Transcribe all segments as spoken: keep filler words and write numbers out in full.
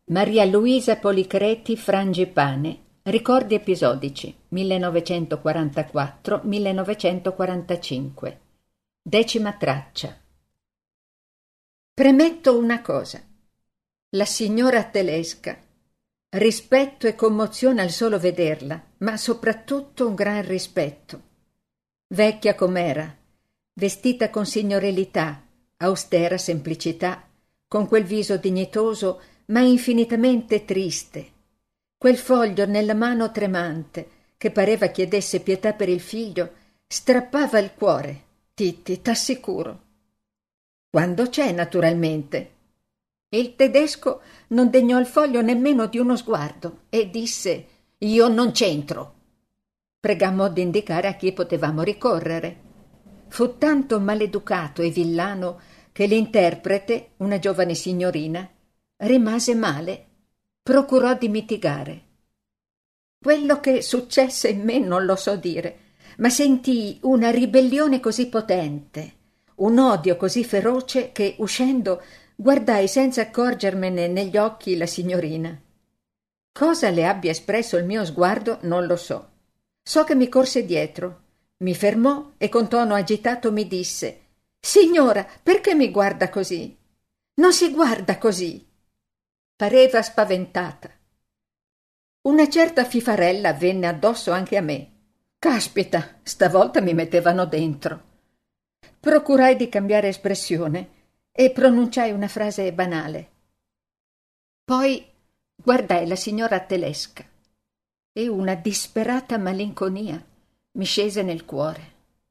Maria Luisa Policreti Frangipane. Ricordi episodici millenovecentoquarantaquattro millenovecentoquarantacinque. Decima traccia. Premetto una cosa. La signora Telesca. Rispetto e commozione al solo vederla, ma soprattutto un gran rispetto. Vecchia com'era, vestita con signorilità, austera semplicità, con quel viso dignitoso ma infinitamente triste, quel foglio nella mano tremante che pareva chiedesse pietà per il figlio, strappava il cuore, Titti, t'assicuro. Quando c'è, naturalmente. Il tedesco non degnò il foglio nemmeno di uno sguardo e disse: «Io non c'entro». Pregammo d'indicare a chi potevamo ricorrere. Fu tanto maleducato e villano che l'interprete, una giovane signorina, rimase male, procurò di mitigare. Quello che successe in me non lo so dire, ma sentii una ribellione così potente, un odio così feroce che, uscendo, guardai senza accorgermene negli occhi la signorina. Cosa le abbia espresso il mio sguardo non lo so. So che mi corse dietro, mi fermò e con tono agitato mi disse: «Signora, perché mi guarda così? Non si guarda così!» Pareva spaventata. Una certa fifarella venne addosso anche a me. Caspita, stavolta mi mettevano dentro. Procurai di cambiare espressione e pronunciai una frase banale. Poi guardai la signora Telesca e una disperata malinconia mi scese nel cuore.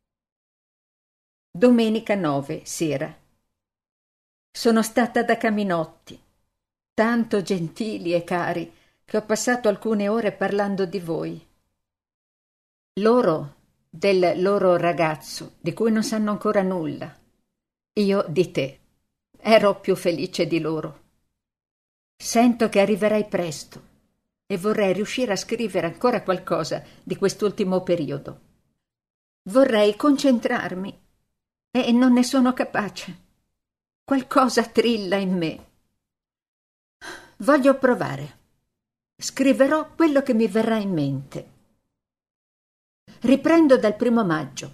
Domenica nove, sera. Sono stata da Caminotti, tanto gentili e cari, che ho passato alcune ore parlando di voi. Loro del loro ragazzo, di cui non sanno ancora nulla. Io di te. Ero più felice di loro. Sento che arriverai presto e vorrei riuscire a scrivere ancora qualcosa di quest'ultimo periodo. Vorrei concentrarmi e non ne sono capace. Qualcosa trilla in me. Voglio provare. Scriverò quello che mi verrà in mente. Riprendo dal primo maggio.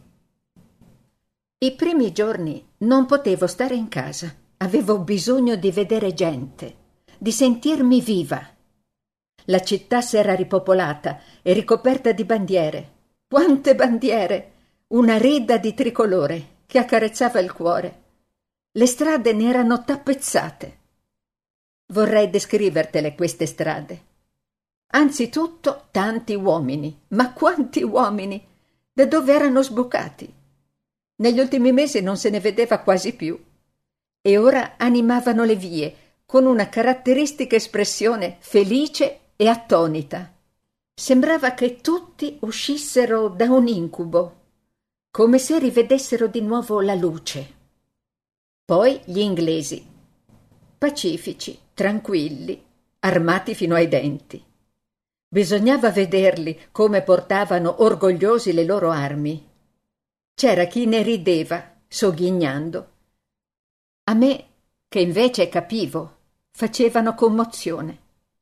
I primi giorni non potevo stare in casa. Avevo bisogno di vedere gente, di sentirmi viva. La città s'era ripopolata e ricoperta di bandiere. Quante bandiere! Una rida di tricolore che accarezzava il cuore. Le strade ne erano tappezzate. Vorrei descrivertele queste strade. Anzitutto tanti uomini, ma quanti uomini! Da dove erano sbucati? Negli ultimi mesi non se ne vedeva quasi più. E ora animavano le vie con una caratteristica espressione felice e attonita. Sembrava che tutti uscissero da un incubo, come se rivedessero di nuovo la luce. Poi gli inglesi, pacifici, tranquilli, armati fino ai denti. Bisognava vederli come portavano orgogliosi le loro armi. C'era chi ne rideva, sogghignando. A me, che invece capivo, facevano commozione.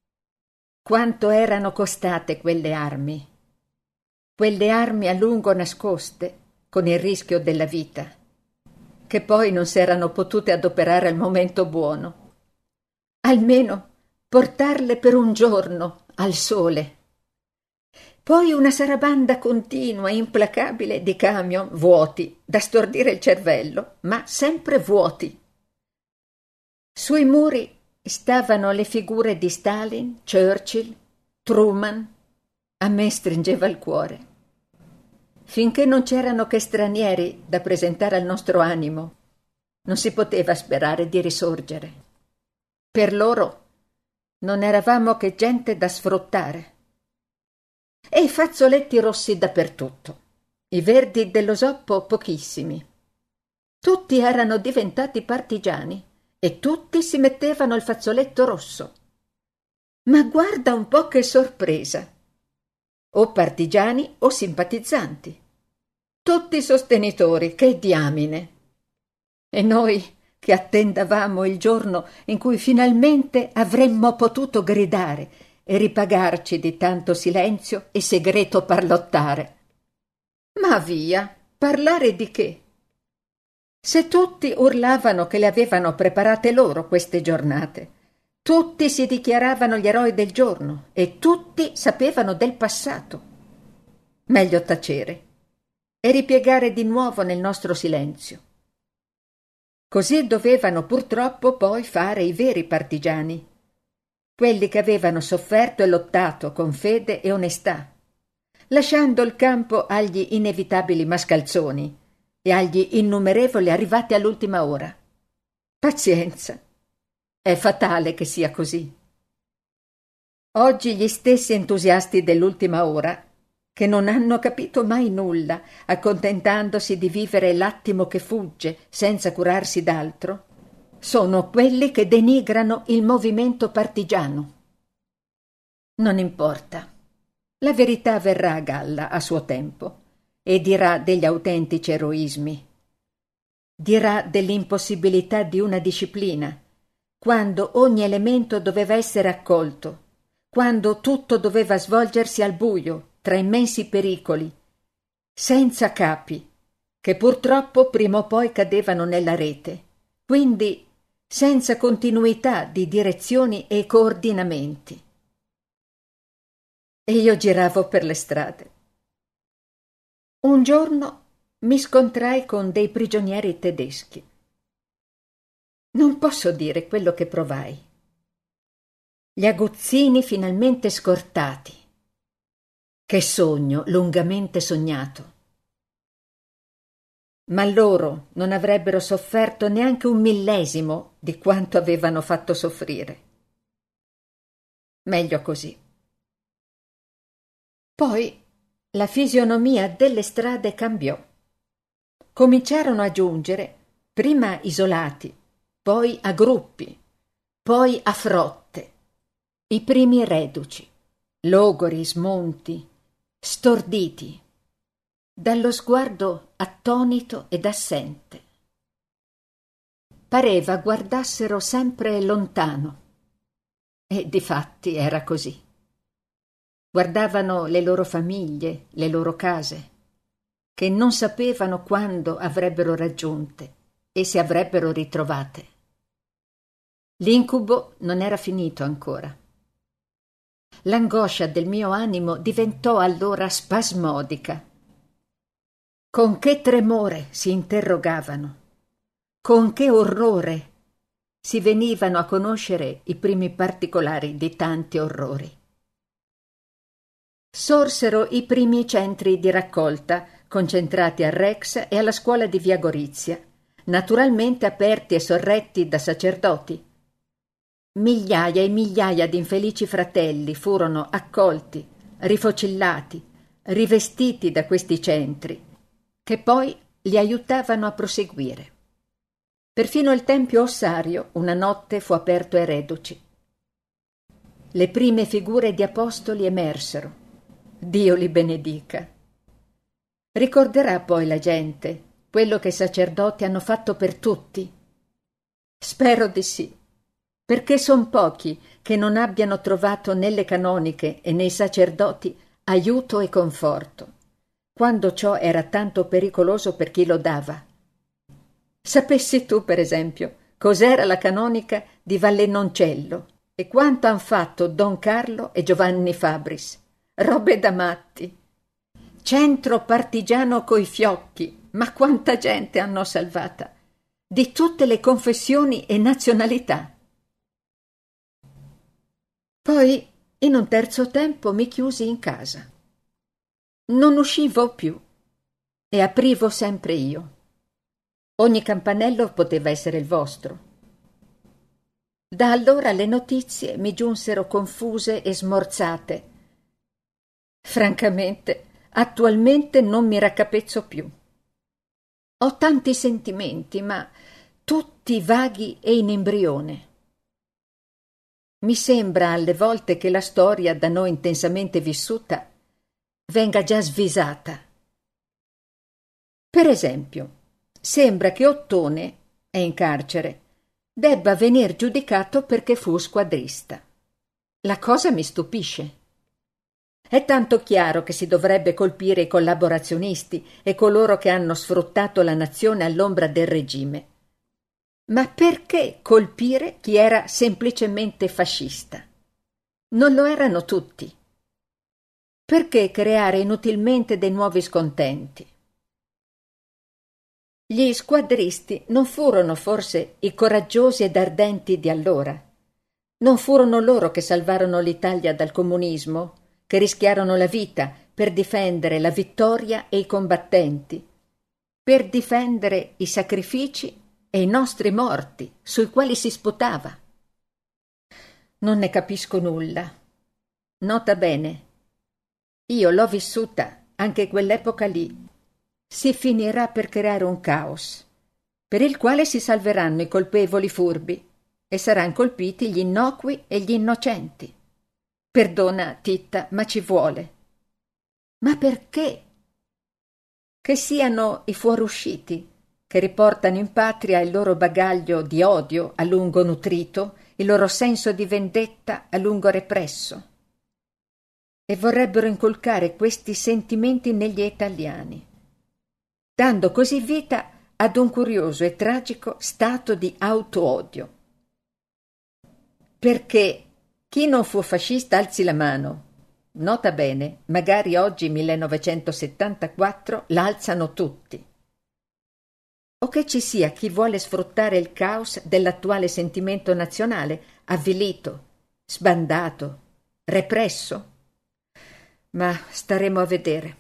Quanto erano costate quelle armi? Quelle armi a lungo nascoste, con il rischio della vita, che poi non s'erano potute adoperare al momento buono. Almeno portarle per un giorno al sole. Poi una sarabanda continua, implacabile di camion vuoti, da stordire il cervello, ma sempre vuoti. Sui muri stavano le figure di Stalin, Churchill, Truman. A me stringeva il cuore. Finché non c'erano che stranieri da presentare al nostro animo, non si poteva sperare di risorgere. Per loro non eravamo che gente da sfruttare. E i fazzoletti rossi dappertutto, i verdi dello zoppo pochissimi. Tutti erano diventati partigiani e tutti si mettevano il fazzoletto rosso. Ma guarda un po' che sorpresa! O partigiani o simpatizzanti. Tutti sostenitori, che diamine! E noi che attendavamo il giorno in cui finalmente avremmo potuto gridare e ripagarci di tanto silenzio e segreto parlottare. Ma via, parlare di che? Se tutti urlavano che le avevano preparate loro queste giornate, tutti si dichiaravano gli eroi del giorno e tutti sapevano del passato. Meglio tacere e ripiegare di nuovo nel nostro silenzio. Così dovevano purtroppo poi fare i veri partigiani, quelli che avevano sofferto e lottato con fede e onestà, lasciando il campo agli inevitabili mascalzoni e agli innumerevoli arrivati all'ultima ora. Pazienza, è fatale che sia così. Oggi gli stessi entusiasti dell'ultima ora, che non hanno capito mai nulla, accontentandosi di vivere l'attimo che fugge senza curarsi d'altro, sono quelli che denigrano il movimento partigiano. Non importa. La verità verrà a galla a suo tempo e dirà degli autentici eroismi. Dirà dell'impossibilità di una disciplina, quando ogni elemento doveva essere accolto, quando tutto doveva svolgersi al buio, tra immensi pericoli, senza capi, che purtroppo prima o poi cadevano nella rete, quindi senza continuità di direzioni e coordinamenti. E io giravo per le strade. Un giorno mi scontrai con dei prigionieri tedeschi. Non posso dire quello che provai. Gli aguzzini finalmente scortati. Che sogno lungamente sognato. Ma loro non avrebbero sofferto neanche un millesimo di quanto avevano fatto soffrire. Meglio così. Poi la fisionomia delle strade cambiò. Cominciarono a giungere, prima isolati, poi a gruppi, poi a frotte, i primi reduci, logori, smonti, storditi, dallo sguardo attonito ed assente. Pareva guardassero sempre lontano, e difatti era così. Guardavano le loro famiglie, le loro case, che non sapevano quando avrebbero raggiunte e si avrebbero ritrovate. L'incubo non era finito ancora. L'angoscia del mio animo diventò allora spasmodica. Con che tremore si interrogavano, con che orrore si venivano a conoscere i primi particolari di tanti orrori. Sorsero i primi centri di raccolta, concentrati a Rex e alla scuola di via Gorizia, naturalmente aperti e sorretti da sacerdoti. Migliaia e migliaia di infelici fratelli furono accolti, rifocillati, rivestiti da questi centri, che poi li aiutavano a proseguire. Perfino il tempio ossario una notte fu aperto ai reduci. Le prime figure di apostoli emersero. Dio li benedica. Ricorderà poi la gente quello che i sacerdoti hanno fatto per tutti? Spero di sì, perché son pochi che non abbiano trovato nelle canoniche e nei sacerdoti aiuto e conforto, quando ciò era tanto pericoloso per chi lo dava. Sapessi tu, per esempio, cos'era la canonica di Vallenoncello e quanto han fatto Don Carlo e Giovanni Fabris. Robe da matti. Centro partigiano coi fiocchi, ma quanta gente hanno salvata, di tutte le confessioni e nazionalità. Poi, in un terzo tempo, mi chiusi in casa. Non uscivo più e aprivo sempre io. Ogni campanello poteva essere il vostro. Da allora le notizie mi giunsero confuse e smorzate. Francamente, attualmente non mi raccapezzo più. Ho tanti sentimenti, ma tutti vaghi e in embrione. Mi sembra alle volte che la storia da noi intensamente vissuta venga già svisata. Per esempio, sembra che Ottone è in carcere, debba venir giudicato perché fu squadrista. La cosa mi stupisce. È tanto chiaro che si dovrebbe colpire i collaborazionisti e coloro che hanno sfruttato la nazione all'ombra del regime. Ma perché colpire chi era semplicemente fascista? Non lo erano tutti. Perché creare inutilmente dei nuovi scontenti? Gli squadristi non furono forse i coraggiosi ed ardenti di allora? Non furono loro che salvarono l'Italia dal comunismo, che rischiarono la vita per difendere la vittoria e i combattenti, per difendere i sacrifici e i nostri morti sui quali si sputava? Non ne capisco nulla. Nota bene, io l'ho vissuta anche quell'epoca lì. Si finirà per creare un caos, per il quale si salveranno i colpevoli furbi e saranno colpiti gli innocui e gli innocenti. Perdona, Titta, ma ci vuole. Ma perché? Che siano i fuorusciti, che riportano in patria il loro bagaglio di odio a lungo nutrito, il loro senso di vendetta a lungo represso, e vorrebbero inculcare questi sentimenti negli italiani, dando così vita ad un curioso e tragico stato di auto-odio. Perché chi non fu fascista alzi la mano. Nota bene, magari oggi millenovecentosettantaquattro l'alzano tutti. O che ci sia chi vuole sfruttare il caos dell'attuale sentimento nazionale, avvilito, sbandato, represso? Ma staremo a vedere.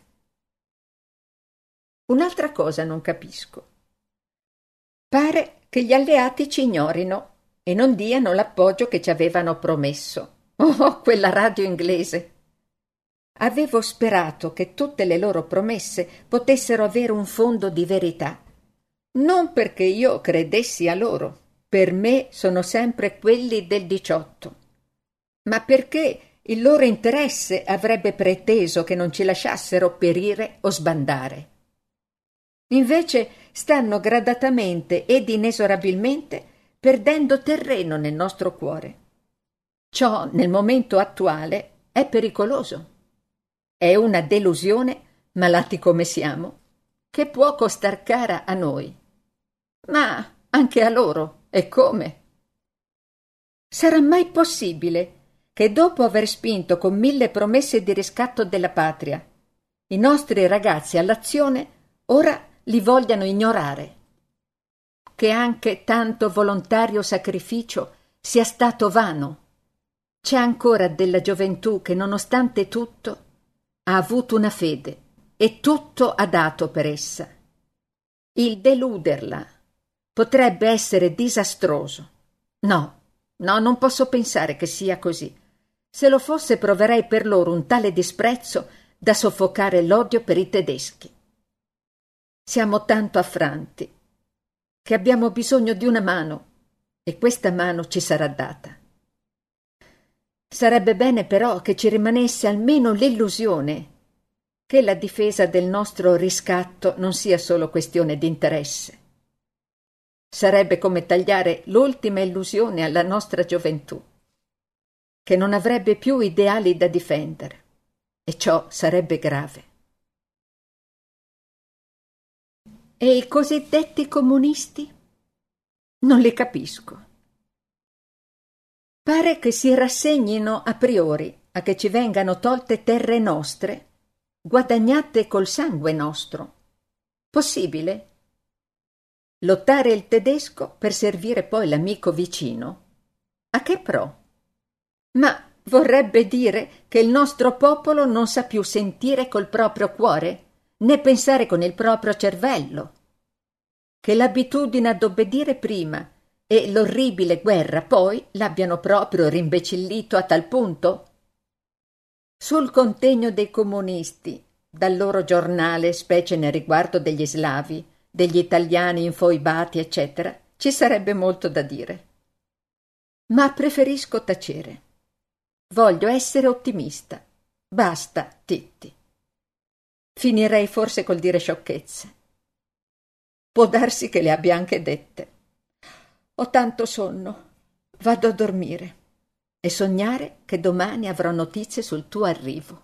Un'altra cosa non capisco. Pare che gli alleati ci ignorino e non diano l'appoggio che ci avevano promesso. Oh, quella radio inglese! Avevo sperato che tutte le loro promesse potessero avere un fondo di verità. Non perché io credessi a loro, per me sono sempre quelli del diciotto, ma perché il loro interesse avrebbe preteso che non ci lasciassero perire o sbandare. Invece stanno gradatamente ed inesorabilmente perdendo terreno nel nostro cuore. Ciò, nel momento attuale, è pericoloso. È una delusione, malati come siamo, che può costar cara a noi, ma anche a loro, e come? Sarà mai possibile che dopo aver spinto con mille promesse di riscatto della patria i nostri ragazzi all'azione ora li vogliano ignorare? Che anche tanto volontario sacrificio sia stato vano? C'è ancora della gioventù che, nonostante tutto, ha avuto una fede e tutto ha dato per essa. Il deluderla potrebbe essere disastroso. No, no, non posso pensare che sia così. Se lo fosse, proverei per loro un tale disprezzo da soffocare l'odio per i tedeschi. Siamo tanto affranti che abbiamo bisogno di una mano e questa mano ci sarà data. Sarebbe bene però che ci rimanesse almeno l'illusione che la difesa del nostro riscatto non sia solo questione di interesse. Sarebbe come tagliare l'ultima illusione alla nostra gioventù, che non avrebbe più ideali da difendere, e ciò sarebbe grave. E i cosiddetti comunisti? Non li capisco. Pare che si rassegnino a priori a che ci vengano tolte terre nostre, guadagnate col sangue nostro. Possibile? Lottare il tedesco per servire poi l'amico vicino? A che pro? Ma vorrebbe dire che il nostro popolo non sa più sentire col proprio cuore, né pensare con il proprio cervello, che l'abitudine ad obbedire prima e l'orribile guerra poi l'abbiano proprio rimbecillito a tal punto? Sul contegno dei comunisti, dal loro giornale, specie nel riguardo degli slavi, degli italiani infoibati, eccetera, ci sarebbe molto da dire. Ma preferisco tacere. Voglio essere ottimista. Basta, Titti. Finirei forse col dire sciocchezze. Può darsi che le abbia anche dette. Ho tanto sonno. Vado a dormire e sognare che domani avrò notizie sul tuo arrivo.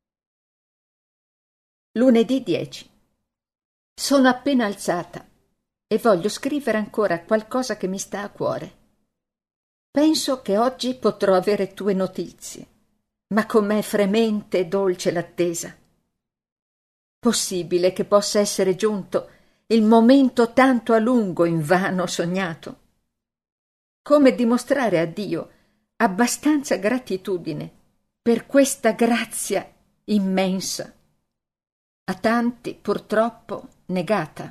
Lunedì dieci. Sono appena alzata e voglio scrivere ancora qualcosa che mi sta a cuore. Penso che oggi potrò avere tue notizie, ma com'è fremente e dolce l'attesa. Possibile che possa essere giunto il momento tanto a lungo invano sognato? Come dimostrare a Dio abbastanza gratitudine per questa grazia immensa, a tanti purtroppo negata?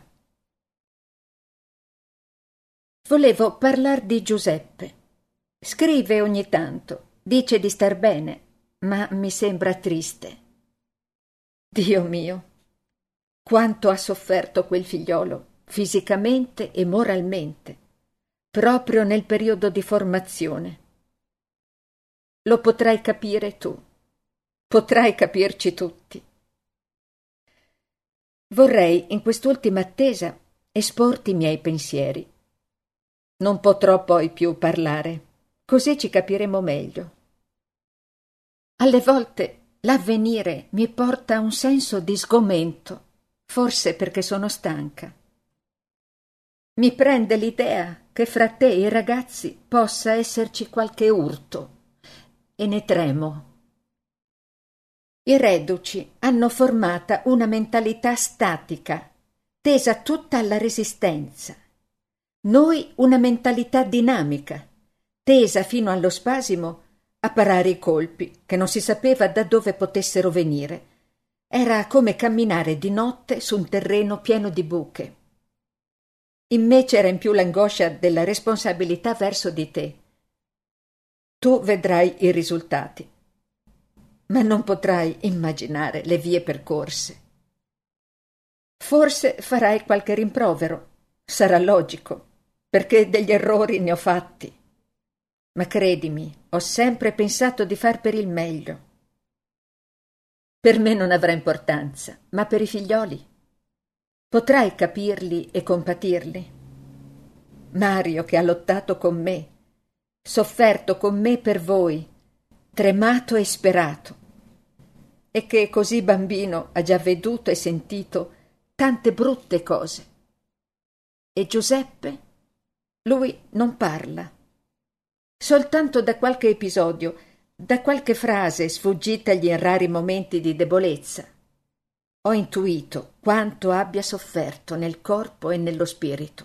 Volevo parlar di Giuseppe. Scrive ogni tanto, dice di star bene, ma mi sembra triste. Dio mio, quanto ha sofferto quel figliolo, fisicamente e moralmente, proprio nel periodo di formazione. Lo potrai capire tu, potrai capirci tutti. Vorrei, in quest'ultima attesa, esporti i miei pensieri. Non potrò poi più parlare, così ci capiremo meglio. Alle volte l'avvenire mi porta un senso di sgomento, forse perché sono stanca. Mi prende l'idea che fra te e i ragazzi possa esserci qualche urto, e ne tremo. I reduci hanno formata una mentalità statica, tesa tutta alla resistenza. Noi una mentalità dinamica, tesa fino allo spasimo a parare i colpi, che non si sapeva da dove potessero venire. Era come camminare di notte su un terreno pieno di buche. In me c'era in più l'angoscia della responsabilità verso di te. Tu vedrai i risultati, ma non potrai immaginare le vie percorse. Forse farai qualche rimprovero, sarà logico, perché degli errori ne ho fatti. Ma credimi, ho sempre pensato di far per il meglio. Per me non avrà importanza, ma per i figlioli potrai capirli e compatirli. Mario, che ha lottato con me, sofferto con me per voi, tremato e sperato, e che così bambino ha già veduto e sentito tante brutte cose. E Giuseppe? Lui non parla. Soltanto da qualche episodio, da qualche frase sfuggitagli in rari momenti di debolezza, ho intuito quanto abbia sofferto nel corpo e nello spirito.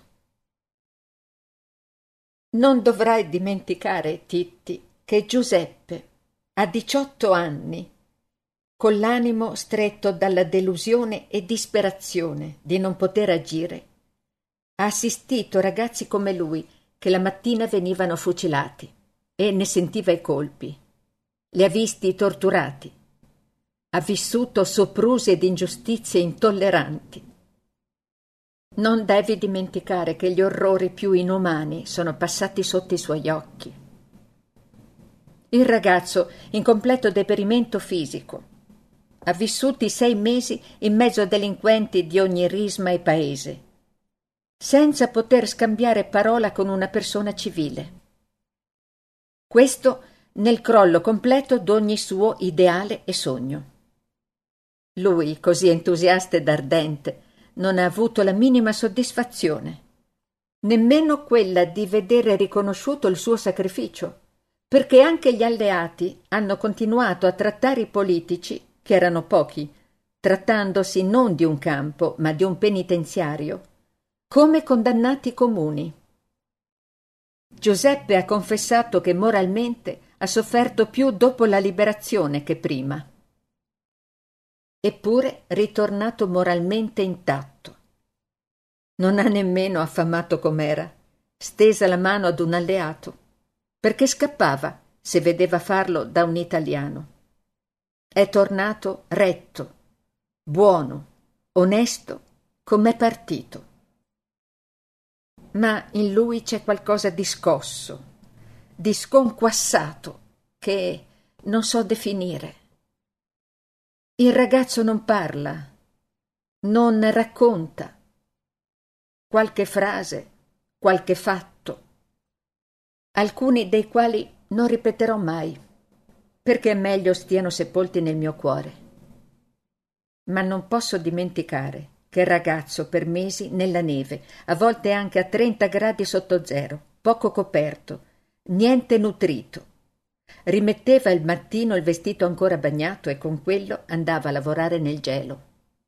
Non dovrai dimenticare, Titti, che Giuseppe, a diciotto anni, con l'animo stretto dalla delusione e disperazione di non poter agire, ha assistito ragazzi come lui che la mattina venivano fucilati e ne sentiva i colpi. Li ha visti torturati. Ha vissuto soprusi ed ingiustizie intolleranti. Non devi dimenticare che gli orrori più inumani sono passati sotto i suoi occhi. Il ragazzo, in completo deperimento fisico, ha vissuto i sei mesi in mezzo a delinquenti di ogni risma e paese, senza poter scambiare parola con una persona civile. Questo nel crollo completo d'ogni suo ideale e sogno. Lui, così entusiasta ed ardente, non ha avuto la minima soddisfazione, nemmeno quella di vedere riconosciuto il suo sacrificio, perché anche gli alleati hanno continuato a trattare i politici, che erano pochi, trattandosi non di un campo, ma di un penitenziario, come condannati comuni. Giuseppe ha confessato che moralmente ha sofferto più dopo la liberazione che prima. Eppure ritornato moralmente intatto. Non ha nemmeno affamato com'era, stesa la mano ad un alleato, perché scappava se vedeva farlo da un italiano. È tornato retto, buono, onesto, com'è partito. Ma in lui c'è qualcosa di scosso, di sconquassato, che non so definire. Il ragazzo non parla, non racconta. Qualche frase, qualche fatto, alcuni dei quali non ripeterò mai, perché è meglio stiano sepolti nel mio cuore. Ma non posso dimenticare che il ragazzo per mesi nella neve, a volte anche a trenta gradi sotto zero, poco coperto, niente nutrito, rimetteva il mattino il vestito ancora bagnato e con quello andava a lavorare nel gelo.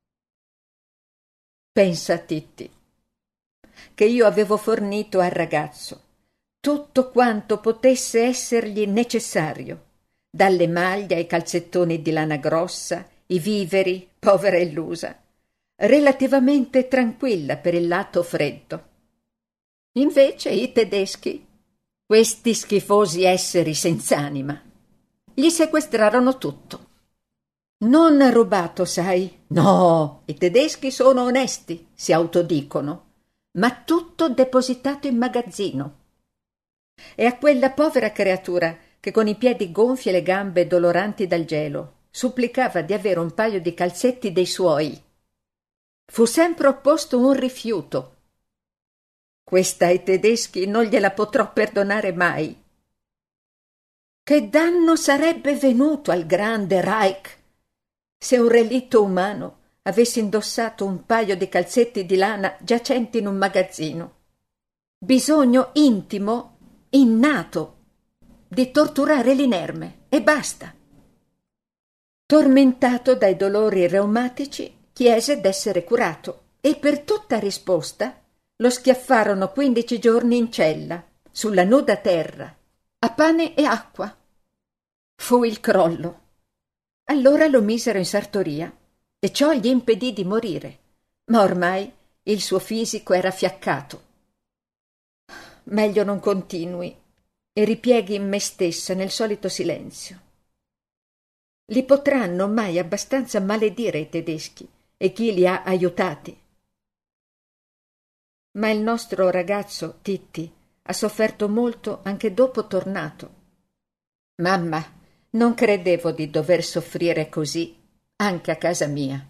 Pensa, Titti, che io avevo fornito al ragazzo tutto quanto potesse essergli necessario, dalle maglie ai calzettoni di lana grossa, i viveri, povera illusa, relativamente tranquilla per il lato freddo. Invece i tedeschi, questi schifosi esseri senz'anima, gli sequestrarono tutto. Non rubato, sai? No, i tedeschi sono onesti, si autodicono, ma tutto depositato in magazzino. E a quella povera creatura che con i piedi gonfi e le gambe doloranti dal gelo supplicava di avere un paio di calzetti dei suoi, fu sempre opposto un rifiuto. Questa ai tedeschi non gliela potrò perdonare mai. Che danno sarebbe venuto al grande Reich se un relitto umano avesse indossato un paio di calzetti di lana giacenti in un magazzino? Bisogno intimo, innato, di torturare l'inerme, e basta. Tormentato dai dolori reumatici, chiese d'essere curato, e per tutta risposta lo schiaffarono quindici giorni in cella, sulla nuda terra, a pane e acqua. Fu il crollo. Allora lo misero in sartoria, e ciò gli impedì di morire, ma ormai il suo fisico era fiaccato. Meglio non continui e ripieghi in me stessa nel solito silenzio. Li potranno mai abbastanza maledire i tedeschi e chi li ha aiutati. Ma il nostro ragazzo Titti ha sofferto molto anche dopo tornato. Mamma, non credevo di dover soffrire così anche a casa mia.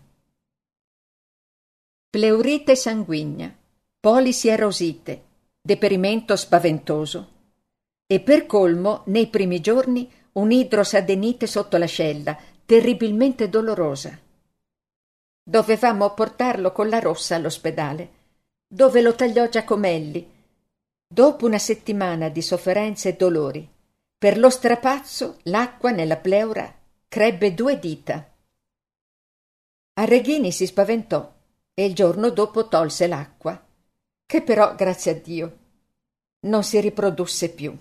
Pleurite sanguigna, polisi erosite, deperimento spaventoso e per colmo nei primi giorni un'idrosadenite sotto l'ascella terribilmente dolorosa. Dovevamo portarlo con la rossa all'ospedale, dove lo tagliò Giacomelli. Dopo una settimana di sofferenze e dolori, per lo strapazzo l'acqua nella pleura crebbe due dita. Arreghini si spaventò e il giorno dopo tolse l'acqua, che però, grazie a Dio, non si riprodusse più.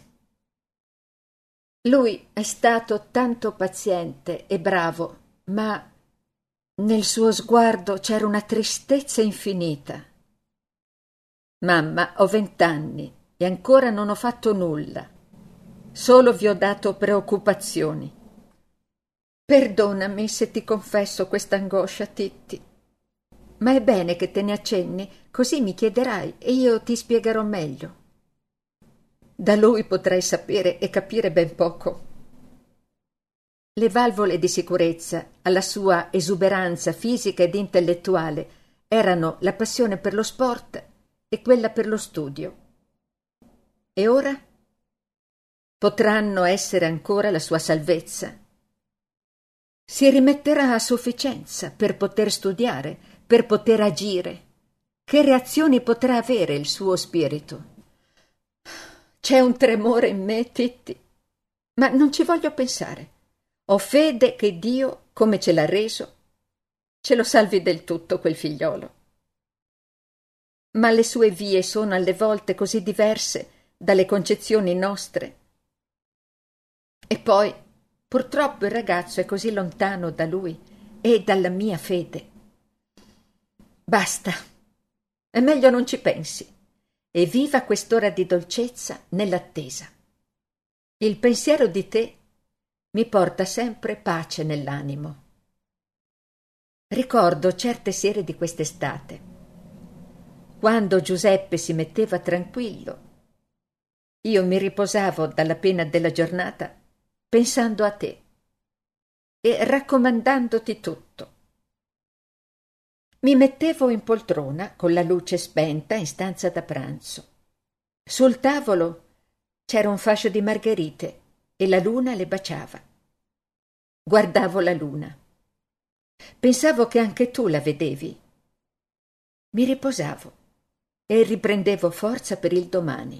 Lui è stato tanto paziente e bravo, ma nel suo sguardo c'era una tristezza infinita. Mamma, ho vent'anni e ancora non ho fatto nulla. Solo vi ho dato preoccupazioni. Perdonami se ti confesso questa angoscia, Titti, ma è bene che te ne accenni, così mi chiederai e io ti spiegherò meglio. Da lui potrai sapere e capire ben poco. Le valvole di sicurezza alla sua esuberanza fisica ed intellettuale erano la passione per lo sport e quella per lo studio. E ora? Potranno essere ancora la sua salvezza. Si rimetterà a sufficienza per poter studiare, per poter agire. Che reazioni potrà avere il suo spirito? C'è un tremore in me, Titti, ma non ci voglio pensare. Ho fede che Dio, come ce l'ha reso, ce lo salvi del tutto quel figliolo. Ma le sue vie sono alle volte così diverse dalle concezioni nostre. E poi, purtroppo, il ragazzo è così lontano da lui e dalla mia fede. Basta, è meglio non ci pensi e viva quest'ora di dolcezza nell'attesa. Il pensiero di te mi porta sempre pace nell'animo. Ricordo certe sere di quest'estate, quando Giuseppe si metteva tranquillo, io mi riposavo dalla pena della giornata pensando a te e raccomandandoti tutto. Mi mettevo in poltrona con la luce spenta in stanza da pranzo. Sul tavolo C'era un fascio di margherite e la luna le baciava. Guardavo la luna. Pensavo che anche tu la vedevi. Mi riposavo e riprendevo forza per il domani.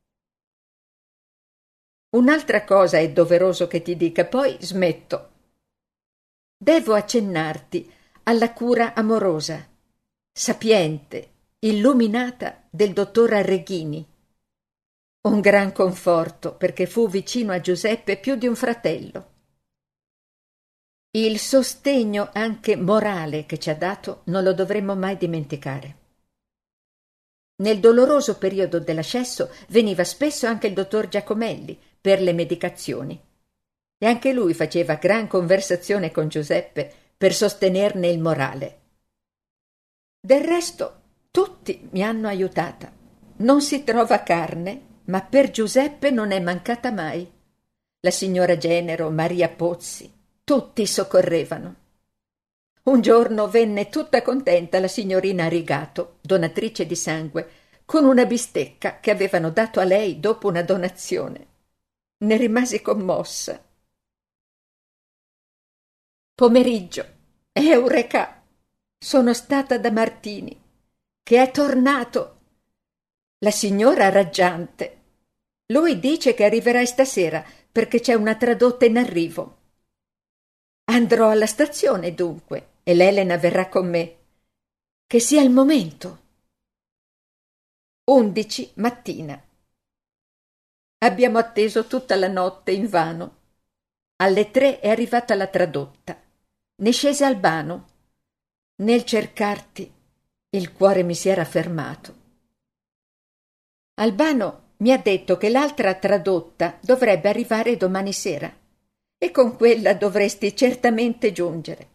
Un'altra cosa è doveroso che ti dica, poi smetto. Devo accennarti alla cura amorosa, sapiente, illuminata del dottor Arreghini. Un gran conforto perché fu vicino a Giuseppe più di un fratello. Il sostegno anche morale che ci ha dato non lo dovremmo mai dimenticare. Nel doloroso periodo dell'ascesso veniva spesso anche il dottor Giacomelli per le medicazioni e anche lui faceva gran conversazione con Giuseppe per sostenerne il morale. Del resto tutti mi hanno aiutata. Non si trova carne, ma per Giuseppe non è mancata mai. La signora Genero, Maria Pozzi, tutti soccorrevano. Un giorno venne tutta contenta la signorina Rigato, donatrice di sangue, con una bistecca che avevano dato a lei dopo una donazione. Ne rimasi commossa. Pomeriggio. Eureka! Sono stata da Martini, che è tornato. La signora raggiante. Lui dice che arriverai stasera perché c'è una tradotta in arrivo. Andrò alla stazione dunque e l'Elena verrà con me. Che sia il momento. Undici mattina. Abbiamo atteso tutta la notte invano. Alle tre è arrivata la tradotta. Ne scese Albano. Nel cercarti il cuore mi si era fermato. Albano mi ha detto che l'altra tradotta dovrebbe arrivare domani sera e con quella dovresti certamente giungere.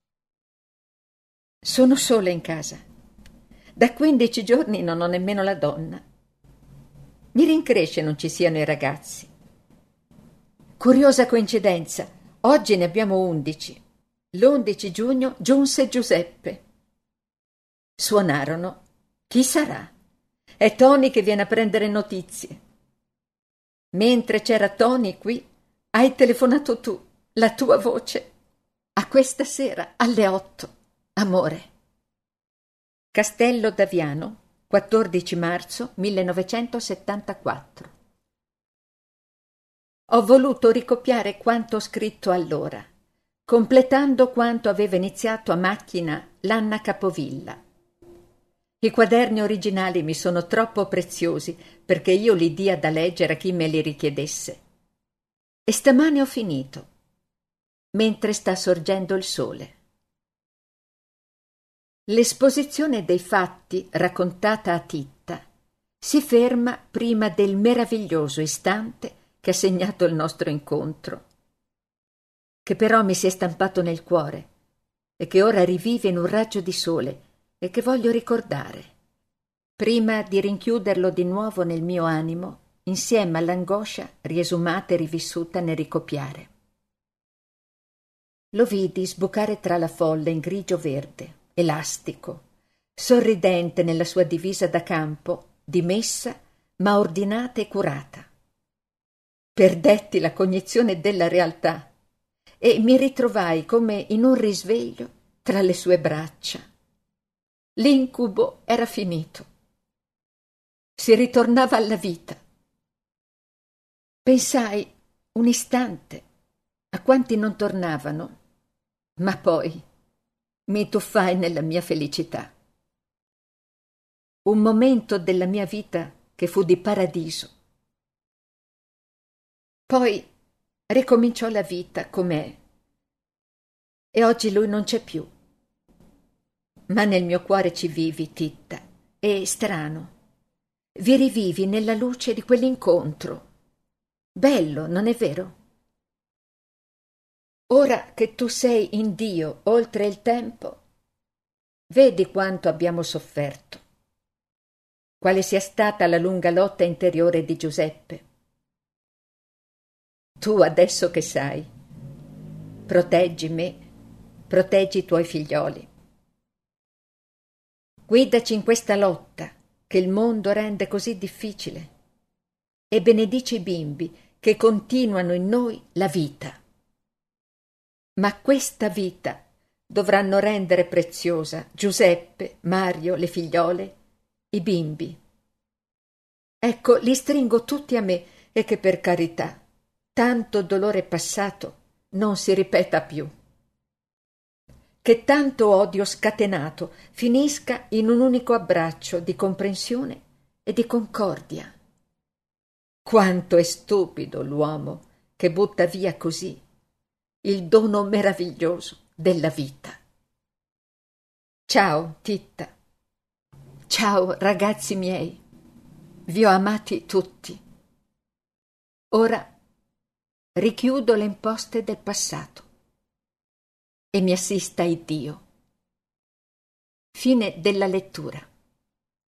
Sono sola in casa. Da quindici giorni non ho nemmeno la donna. Mi rincresce non ci siano i ragazzi. Curiosa coincidenza, oggi ne abbiamo undici. L'undici giugno giunse Giuseppe. Suonarono. Chi sarà? È Toni che viene a prendere notizie. Mentre c'era Toni qui, hai telefonato tu, la tua voce. A questa sera, alle otto. Amore. Castello d'Aviano, quattordici marzo millenovecentosettantaquattro. Ho voluto ricopiare quanto ho scritto allora, completando quanto aveva iniziato a macchina l'Anna Capovilla. I quaderni originali mi sono troppo preziosi perché io li dia da leggere a chi me li richiedesse. E stamane ho finito, mentre sta sorgendo il sole. L'esposizione dei fatti raccontata a Titta si ferma prima del meraviglioso istante che ha segnato il nostro incontro, che però mi si è stampato nel cuore e che ora rivive in un raggio di sole e che voglio ricordare, prima di rinchiuderlo di nuovo nel mio animo, insieme all'angoscia riesumata e rivissuta nel ricopiare. Lo vidi sbucare tra la folla in grigio verde, elastico, sorridente nella sua divisa da campo, dimessa ma ordinata e curata. Perdetti la cognizione della realtà e mi ritrovai come in un risveglio tra le sue braccia. L'incubo era finito. Si ritornava alla vita. Pensai un istante a quanti non tornavano, ma poi mi tuffai nella mia felicità. Un momento della mia vita che fu di paradiso. Poi ricominciò la vita com'è e oggi lui non c'è più. Ma nel mio cuore ci vivi, Titta, e strano, vi rivivi nella luce di quell'incontro. Bello, non è vero? Ora che tu sei in Dio oltre il tempo, vedi quanto abbiamo sofferto, quale sia stata la lunga lotta interiore di Giuseppe. Tu adesso che sai, proteggi me, proteggi i tuoi figlioli. Guidaci in questa lotta che il mondo rende così difficile. e benedici i bimbi che continuano in noi la vita. Ma questa vita dovranno rendere preziosa Giuseppe, Mario, le figliole, i bimbi. Ecco, li stringo tutti a me e che per carità, tanto dolore passato non si ripeta più. Che tanto odio scatenato finisca in un unico abbraccio di comprensione e di concordia. Quanto è stupido l'uomo che butta via così il dono meraviglioso della vita. Ciao, Titta. Ciao, ragazzi miei. Vi ho amati tutti. Ora richiudo le imposte del passato e mi assista Iddio. Fine della lettura.